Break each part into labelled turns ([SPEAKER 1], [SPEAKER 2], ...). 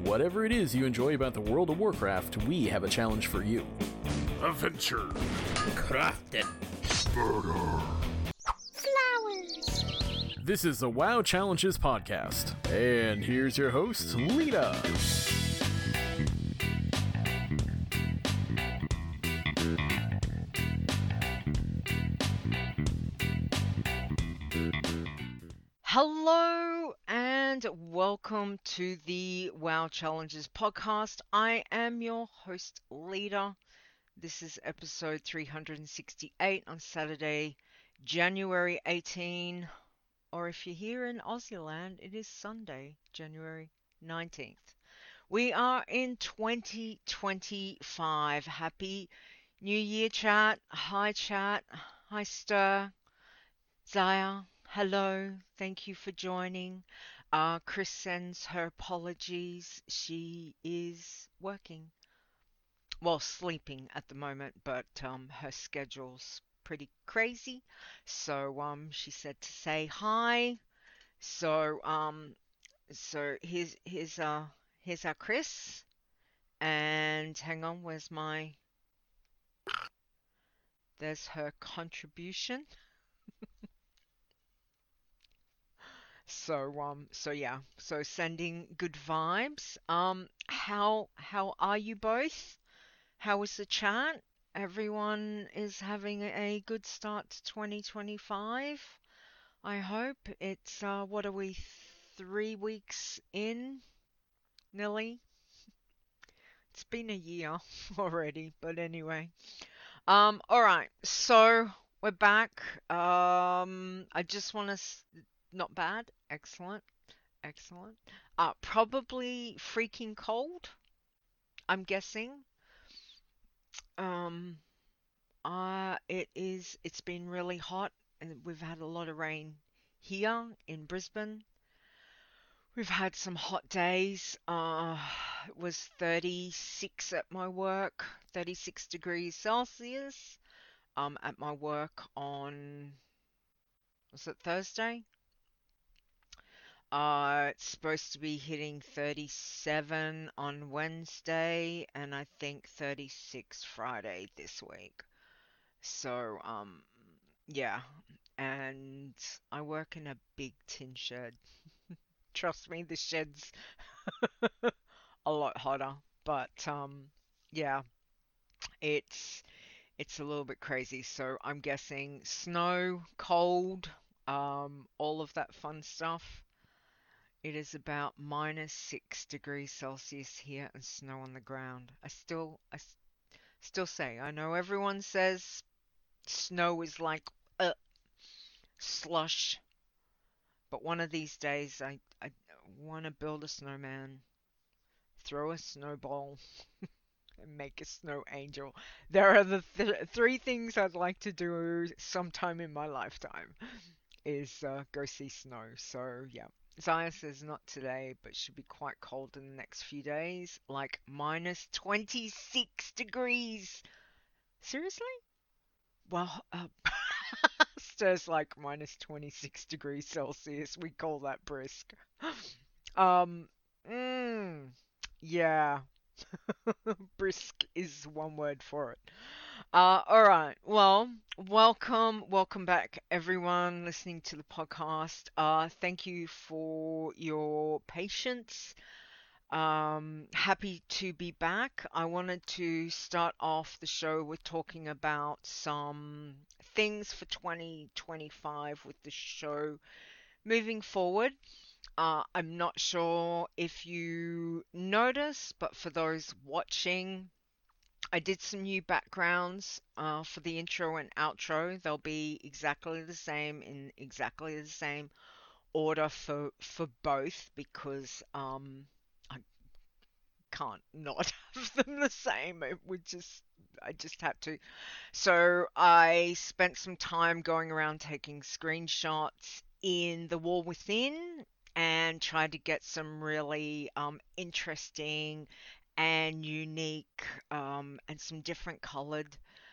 [SPEAKER 1] whatever it is you enjoy about the World of Warcraft, we have a challenge for you.
[SPEAKER 2] Adventure.
[SPEAKER 3] Crafting.
[SPEAKER 2] Murder.
[SPEAKER 4] Flowers.
[SPEAKER 1] This is the WoW Challenges podcast, and here's your host, Lita.
[SPEAKER 5] Hello and welcome to the WoW Challenges podcast. I am your host, Lita. This is episode 368 on Saturday, January 18, or if you're here in Aussie land, it is Sunday, January 19th. We are in 2025. Happy New Year, chat. Hi, Stir. Zaya. Hello, thank you for joining. Chris sends her apologies. She is working, well, sleeping at the moment, but her schedule's pretty crazy. So she said to say hi. So here's our Chris. And hang on, there's her contribution. So yeah, so sending good vibes. How are you both? How was the chat? Everyone is having a good start to 2025. I hope it's what are we, 3 weeks in? Nearly? It's been a year already, but anyway. Alright, so we're back. I just want to not bad. Excellent. Probably freaking cold, I'm guessing. It's been really hot and we've had a lot of rain here in Brisbane. We've had some hot days. It was 36 at my work, 36 degrees Celsius, at my work on, was it Thursday? It's supposed to be hitting 37 on Wednesday, and I think 36 Friday this week. So, yeah. And I work in a big tin shed. Trust me, the shed's a lot hotter. But, yeah, it's a little bit crazy. So I'm guessing snow, cold, all of that fun stuff. It is about -6 degrees Celsius here and snow on the ground. I still say, I know everyone says snow is like slush, but one of these days I want to build a snowman, throw a snowball, and make a snow angel. There are the three things I'd like to do sometime in my lifetime, is go see snow. So yeah. Zaya says not today, but should be quite cold in the next few days, like -26 degrees. Seriously? Well, Stir's like -26 degrees Celsius. We call that brisk. Yeah. Brisk is one word for it. Alright, well, welcome back everyone listening to the podcast. Thank you for your patience. Happy to be back. I wanted to start off the show with talking about some things for 2025 with the show moving forward. I'm not sure if you noticed, but for those watching, I did some new backgrounds for the intro and outro. They'll be exactly the same in exactly the same order for both, because I can't not have them the same. I just had to. So I spent some time going around taking screenshots in the War Within and tried to get some really interesting and unique and some different colored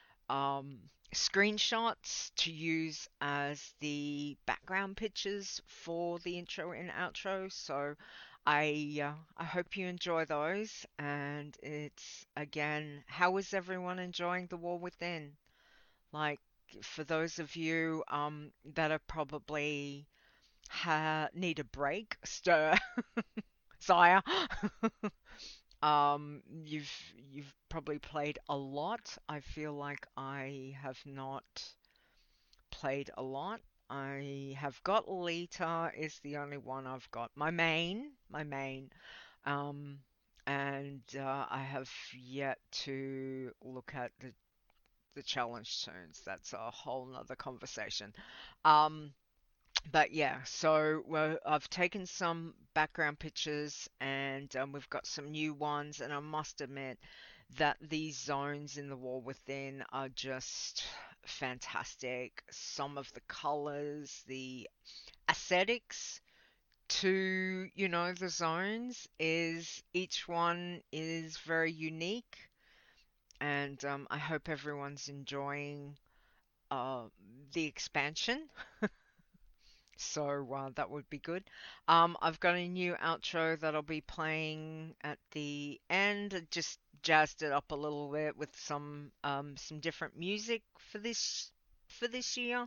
[SPEAKER 5] screenshots to use as the background pictures for the intro and outro. So I hope you enjoy those. And it's again, how is everyone enjoying The War Within? Like, for those of you that are probably need a break, stir, sire. You've probably played a lot. I feel like I have not played a lot. I have got Lita is the only one I've got. My main. Um, and I have yet to look at the challenge tunes. That's a whole nother conversation. Um, but yeah, so I've taken some background pictures and we've got some new ones, and I must admit that these zones in The War Within are just fantastic. Some of the colors, the aesthetics to, the zones is each one is very unique, and I hope everyone's enjoying uh, the expansion. So that would be good. I've got a new outro that I'll be playing at the end. I just jazzed it up a little bit with some different music for this year.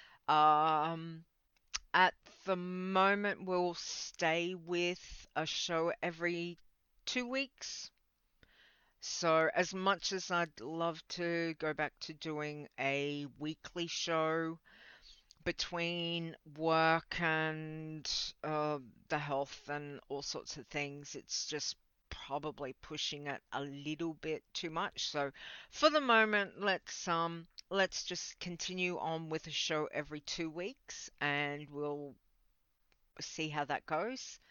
[SPEAKER 5] Um, at the moment, we'll stay with a show every 2 weeks. So as much as I'd love to go back to doing a weekly show, between work and the health and all sorts of things, it's just probably pushing it a little bit too much. So for the moment, let's just continue on with a show every 2 weeks, and we'll see how that goes.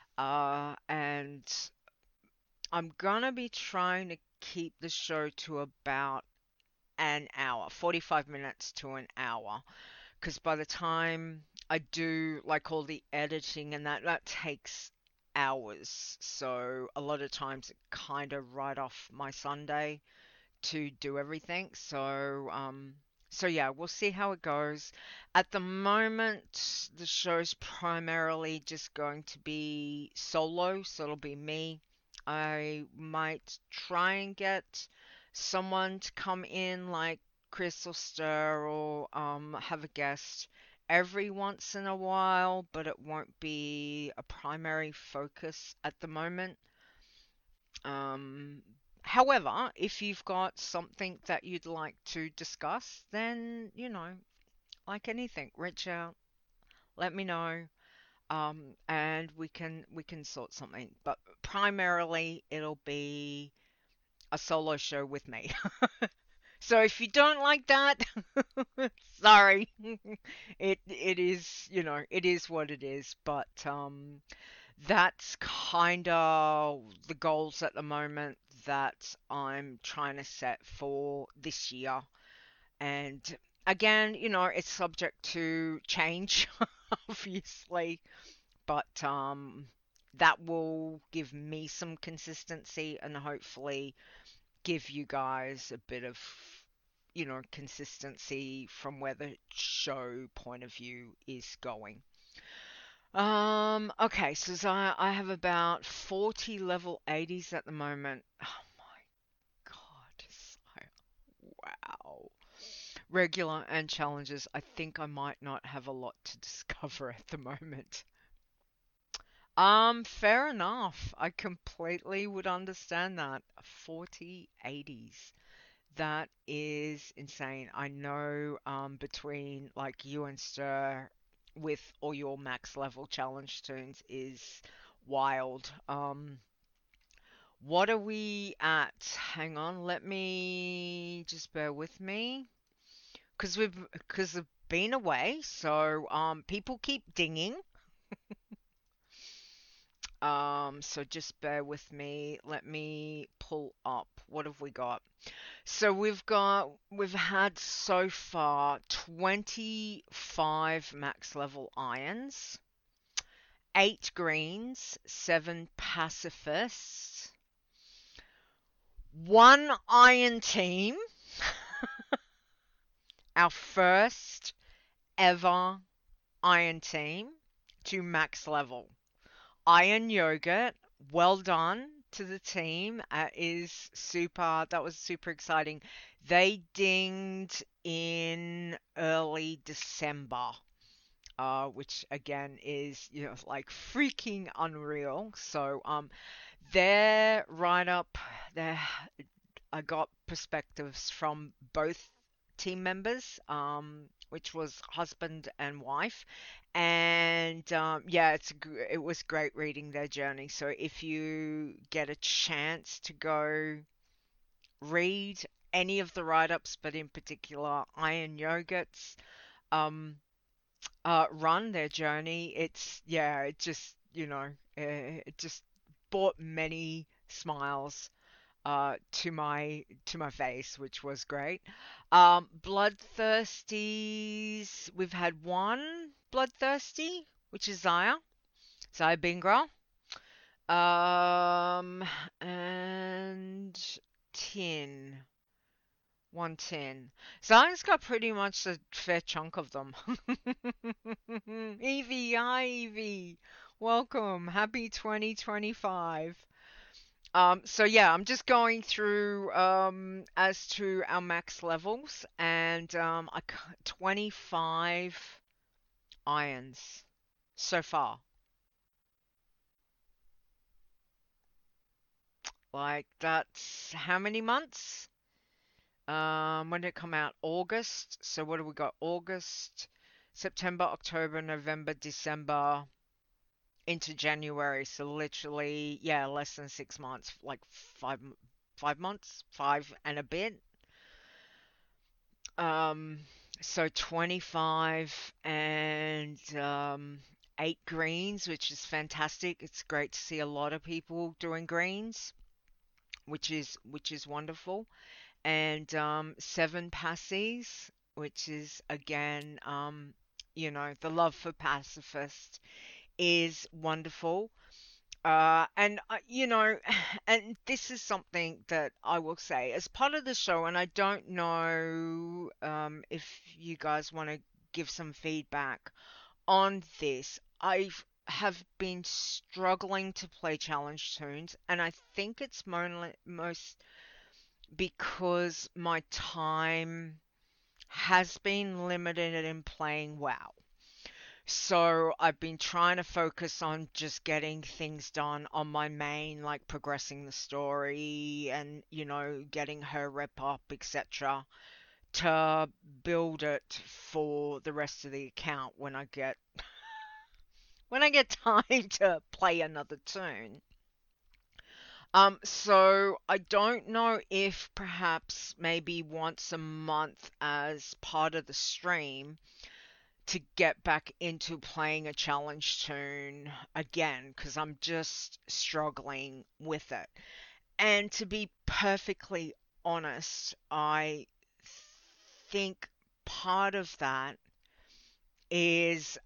[SPEAKER 5] And I'm gonna be trying to keep the show to about an hour, 45 minutes to an hour, because by the time I do like all the editing and that takes hours. So a lot of times it kind of right off my Sunday to do everything. So yeah, we'll see how it goes. At the moment, the show's primarily just going to be solo, so it'll be me. I might try and get someone to come in like Chris or Stir, or have a guest every once in a while, but it won't be a primary focus at the moment. Um, However, if you've got something that you'd like to discuss, then, like anything, reach out, let me know, and we can sort something. But primarily, it'll be a solo show with me. So if you don't like that, sorry. It is, it is what it is, but that's kind of the goals at the moment that I'm trying to set for this year. And again, it's subject to change, obviously, but that will give me some consistency and hopefully give you guys a bit of, consistency from where the show point of view is going. Okay, so I have about 40 level 80s at the moment. Oh my god, wow. Regular and challenges, I think I might not have a lot to discover at the moment. Fair enough. I completely would understand that. 40 80s. That is insane. I know between like you and Stir with all your max level challenge tunes is wild. What are we at? Hang on, let me just bear with me because we've been away, so people keep dinging. So just bear with me. Let me pull up. What have we got? So we've had so far 25 max level irons, 8 greens, 7 pacifists, 1 iron team, our first ever iron team to max level. Iron Yogurt, well done to the team. Is super. That was super exciting. They dinged in early December, which again is like freaking unreal. So their write up, their I got perspectives from both team members, which was husband and wife, and yeah, it was great reading their journey. So if you get a chance to go read any of the write-ups, but in particular Iron Yogurt's um, run, their journey, it's yeah, it just it just brought many smiles to my face, which was great. Bloodthirsties, we've had one bloodthirsty, which is Zaya Bingra. Um, and Tin, 110. Zaya's got pretty much a fair chunk of them. Evie, hi Evie. Welcome. Happy 2025. So yeah, I'm just going through as to our max levels, and 25 irons so far. Like that's how many months? When did it come out? August. So what do we got? August, September, October, November, December into January. So literally, yeah, less than 6 months, like 5 months, five and a bit. Um, so 25 and 8 greens, which is fantastic. It's great to see a lot of people doing greens, which is wonderful. And 7 passies, which is again, the love for pacifist is wonderful. And and this is something that I will say as part of the show, and I don't know if you guys want to give some feedback on this. I have been struggling to play challenge tunes, and I think it's most because my time has been limited in playing WoW. So I've been trying to focus on just getting things done on my main, like progressing the story and, getting her rep up, etc., to build it for the rest of the account when I get time to play another tune. So I don't know if perhaps maybe once a month as part of the stream to get back into playing a challenge tune again because I'm just struggling with it. And to be perfectly honest, I think part of that is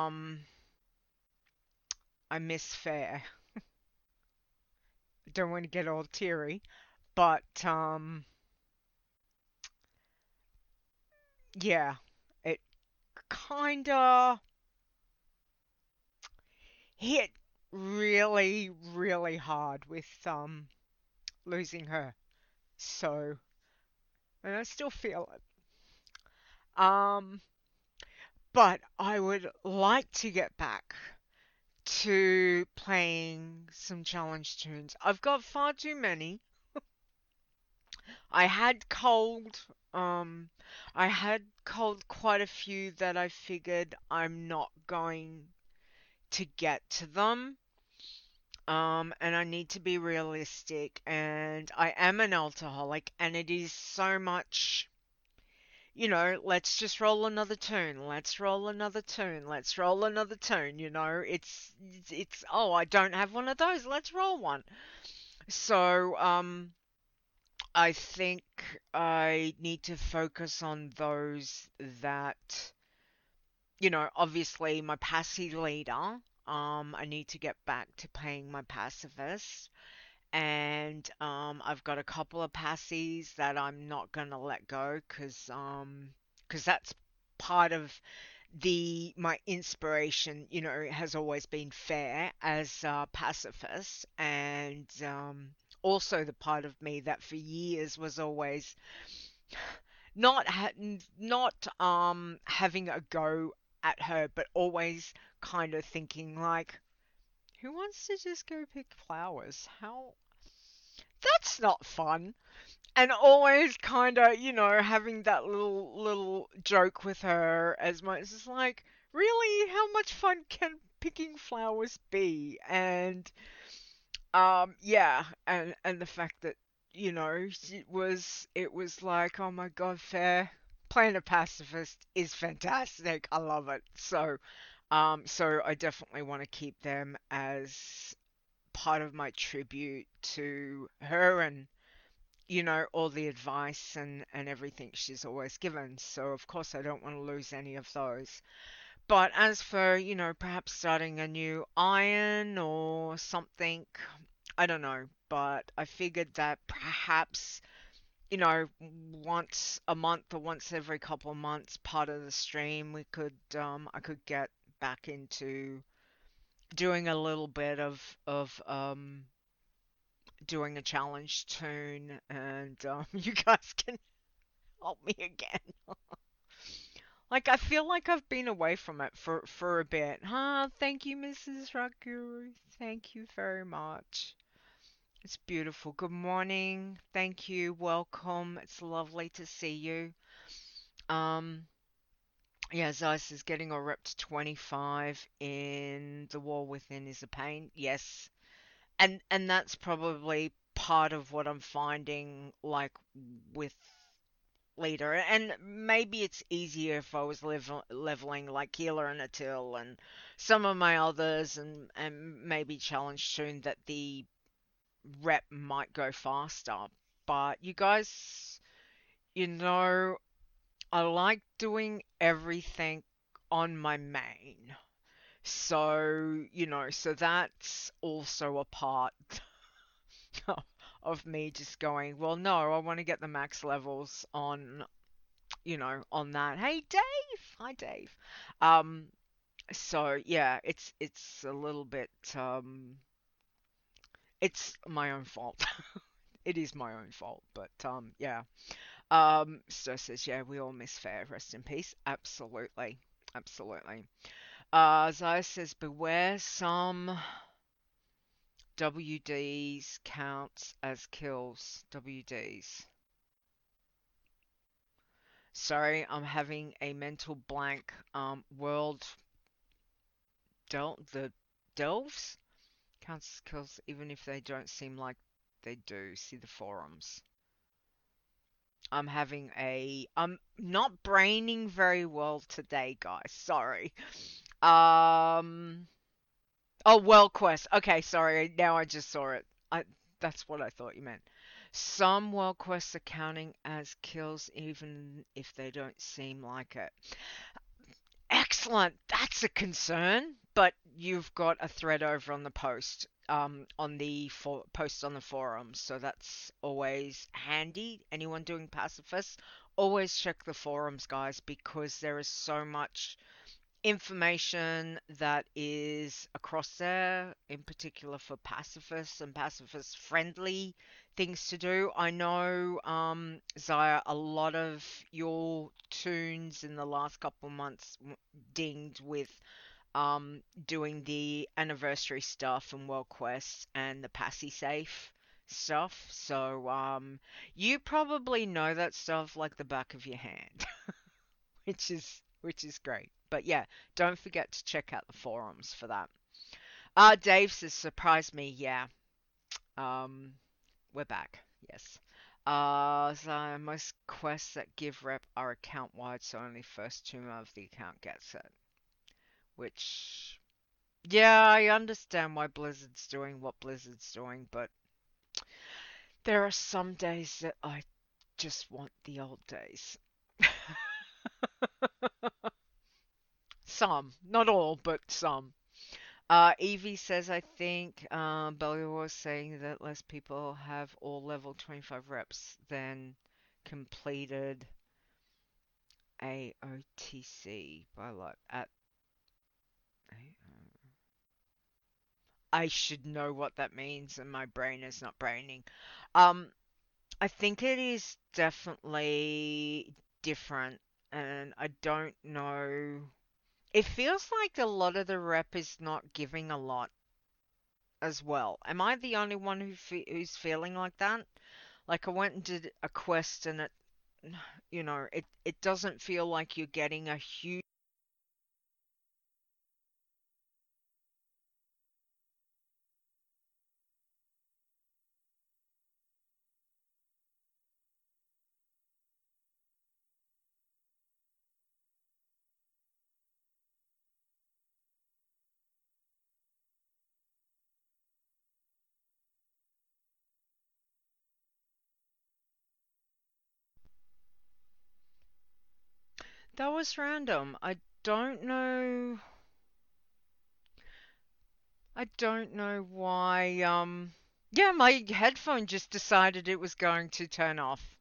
[SPEAKER 5] I miss Fair. Don't want to get all teary, but yeah, it kinda hit really, really hard with losing her. So, and I still feel it. Um, but I would like to get back to playing some challenge tunes. I've got far too many. I had cold, um, I had cold quite a few that I figured I'm not going to get to them. And I need to be realistic, and I am an alcoholic, and it is so much, let's just roll another tune, let's roll another tune, let's roll another tune, oh, I don't have one of those, let's roll one. So, I think I need to focus on those that, obviously my passive leader, I need to get back to paying my pacifist. And I've got a couple of passies that I'm not gonna let go because that's part of the my inspiration, has always been fair as a pacifist, and also the part of me that for years was always not having a go at her, but always kind of thinking like, who wants to just go pick flowers? How That's not fun. And always kind of, having that little joke with her as much as like, really, how much fun can picking flowers be? And yeah, and the fact that, it was like, oh my God, fair. Playing a pacifist is fantastic. I love it. So I definitely want to keep them as part of my tribute to her, and all the advice and everything she's always given. So, of course, I don't want to lose any of those. But as for, perhaps starting a new iron or something, I don't know. But I figured that perhaps, once a month or once every couple of months, part of the stream, I could get back into doing a little bit of doing a challenge tune, and you guys can help me again. Like, I feel like I've been away from it for a bit. Thank you, Mrs. Ragu. Thank you very much. It's beautiful. Good morning. Thank you. Welcome. It's lovely to see you. Um, yeah, Zeiss is getting a rep to 25 in The War Within is a pain. Yes. And that's probably part of what I'm finding, like, with leader. And maybe it's easier if I was leveling like Keeler and Atil and some of my others, and maybe challenge soon that the rep might go faster. But you guys, you know, I like doing everything on my main. So that's also a part of me just going, well, no, I want to get the max levels on that. Hey, Dave. Hi, Dave. Um, so yeah, it's a little bit it's my own fault. It is my own fault, but yeah. So says, yeah, we all miss Fair. Rest in peace. Absolutely. Absolutely. Zaya says, beware some WDs counts as kills. WDs. Sorry, I'm having a mental blank. World the delves counts as kills even if they don't seem like they do. See the forums. I'm not braining very well today, guys. Sorry. Um. Oh, World Quest. Okay, sorry. Now I just saw it. That's what I thought you meant. Some World Quests are counting as kills even if they don't seem like it. Excellent. That's a concern. But you've got a thread over on the post, on the post on the forum, so that's always handy. Anyone doing pacifist, always check the forums, guys, because there is so much information that is across there, in particular for pacifists and pacifist friendly things to do. I know, Zaya, a lot of your tunes in the last couple of months dinged with doing the anniversary stuff and World Quest and the Passy Safe stuff. So you probably know that stuff like the back of your hand, which is great. But yeah, don't forget to check out the forums for that. Dave says surprise me. Yeah. Um, we're back. Yes. So most quests that give rep are account wide, so only first two of the account gets it. Which, yeah, I understand why Blizzard's doing what Blizzard's doing, but there are some days that I just want the old days. Some, not all, but some. Evie says, I think Belly was saying that less people have all level 25 reps than completed AOTC by like at I should know what that means, and my brain is not braining. Um, I think it is definitely different, and I don't know. It feels like a lot of the rep is not giving a lot as well. Am I the only one who's feeling like that? Like I went and did a quest, and it doesn't feel like you're getting a huge. That was random. Don't know. I don't know why. Yeah, my headphone just decided it was going to turn off.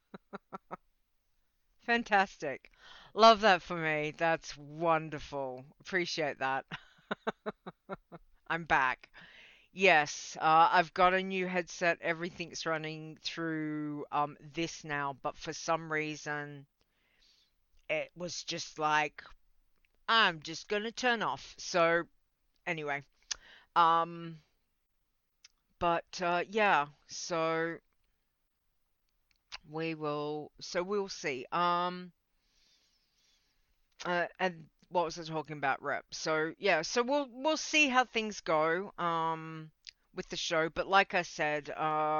[SPEAKER 5] Fantastic. Love that for me. That's wonderful. Appreciate that. I'm back. Yes, I've got a new headset. Everything's running through this now, but for some reason it was just like I'm just gonna turn off. So anyway, um, but yeah, so we'll see. And what was I talking about? Rep. So yeah, so we'll see how things go. With the show, but like I said,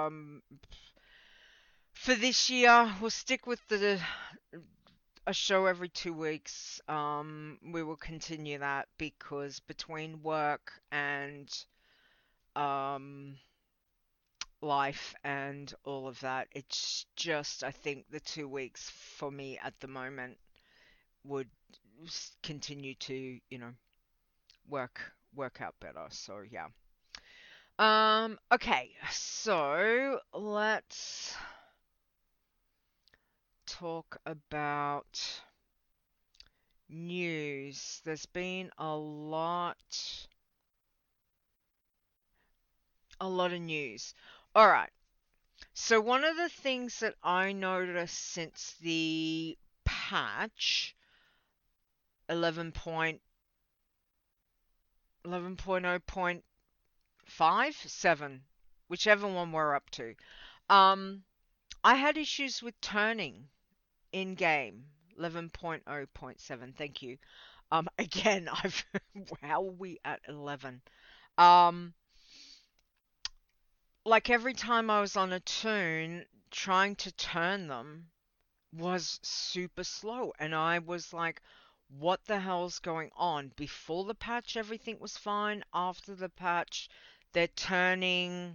[SPEAKER 5] for this year, we'll stick with the a show every 2 weeks. We will continue that because between work and um life and all of that, it's just I think the 2 weeks for me at the moment would continue to work out better. So yeah. Okay, so let's talk about news. There's been a lot of news. All right. So one of the things that I noticed since the patch 11.11.0.57, whichever one we're up to, um, I had issues with turning in game. 11.0.7, thank you. Again, I've how are we at 11? Um, like every time I was on a toon, trying to turn them was super slow, and I was like, what the hell's going on? Before the patch, everything was fine. After the patch, they're turning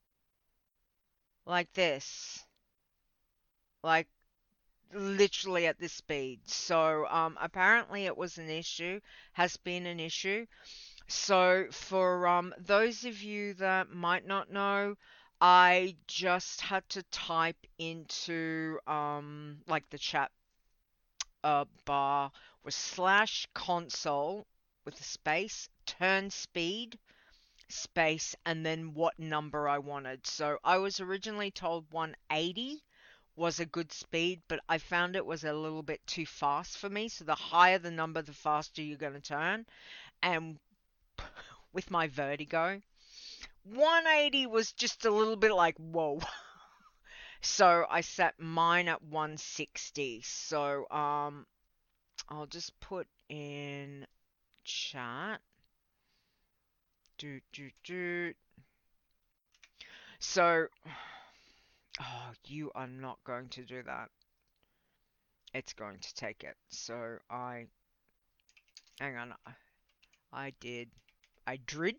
[SPEAKER 5] like this, like literally at this speed. So, apparently it was an issue, has been an issue. So, for those of you that might not know, I just had to type into like the chat bar was slash console with a space, turn speed, space, and then what number I wanted. So I was originally told 180 was a good speed, but I found it was a little bit too fast for me. So the higher the number, the faster you're going to turn. And with my vertigo, 180 was just a little bit like, whoa. So I set mine at 160. So I'll just put in chat. Do do do. So, oh, you are not going to do that. It's going to take it. So hang on. I did. I did.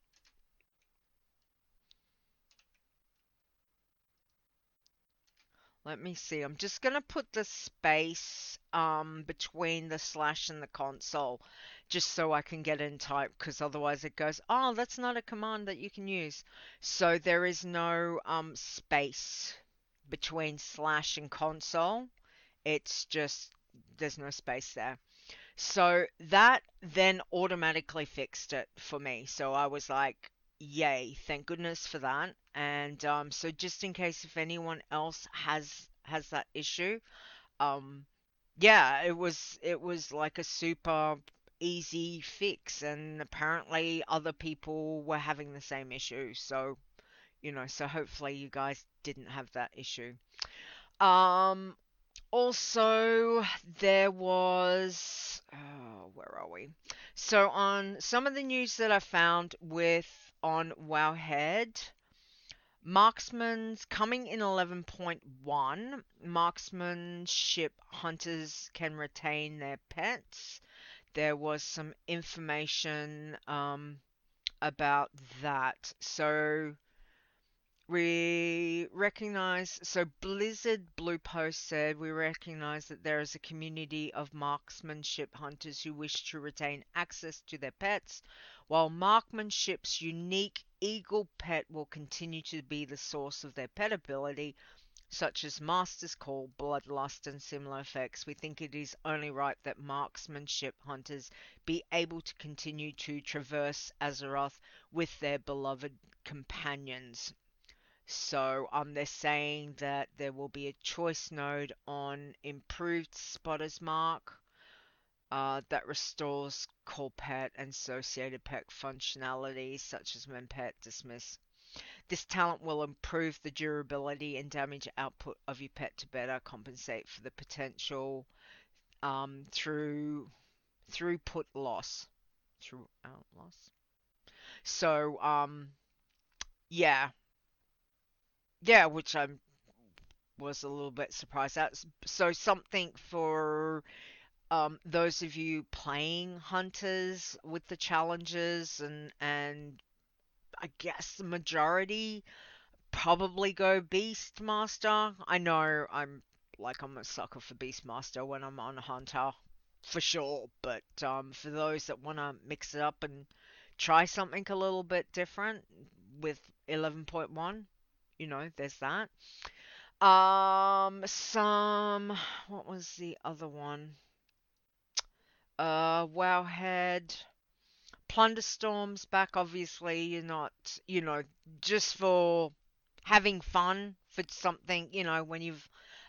[SPEAKER 5] Let me see. I'm just gonna put the space between the slash and the console just so I can get in type because otherwise it goes, oh, that's not a command that you can use. So there is no space between slash and console. It's just there's no space there. So that then automatically fixed it for me. So I was like, yay, thank goodness for that. And so just in case if anyone else has that issue, um, yeah, it was like a super easy fix, and apparently other people were having the same issue. So, so hopefully you guys didn't have that issue. Um, Also, there was, where are we? So on some of the news that I found on Wowhead, marksman's coming in 11.1. Marksmanship hunters can retain their pets. There was some information about that. So Blizzard Blue Post said, we recognize that there is a community of marksmanship hunters who wish to retain access to their pets, while marksmanship's unique eagle pet will continue to be the source of their pet ability, such as Master's Call, Bloodlust, and similar effects. We think it is only right that marksmanship hunters be able to continue to traverse Azeroth with their beloved companions. So they're saying that there will be a choice node on improved Spotter's Mark that restores Call Pet and associated pet functionalities such as when pet dismiss. This talent will improve the durability and damage output of your pet to better compensate for the potential throughput loss. Throughout loss. So yeah, yeah, which I was a little bit surprised at. So something for those of you playing hunters with the challenges, and I guess the majority probably go Beastmaster. I know I'm a sucker for Beastmaster when I'm on Hunter for sure, but for those that want to mix it up and try something a little bit different with 11.1, there's that. What was the other one? Wowhead. Plunderstorm's back, obviously. You're not, just for having fun for something, when you've